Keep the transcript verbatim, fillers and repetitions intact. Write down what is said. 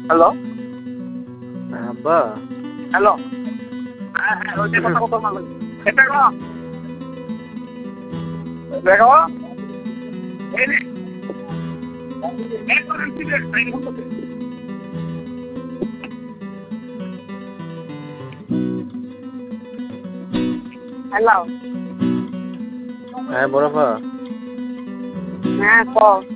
hello আব্বা hello হ্যাঁ হ্যাঁ ওই যে কথা কথা বলো এটা কো দেখো এই নে এক করে সিলেক্ট তাই হচ্ছে হ্যালো হ্যাঁ বড়ফা হ্যাঁ কও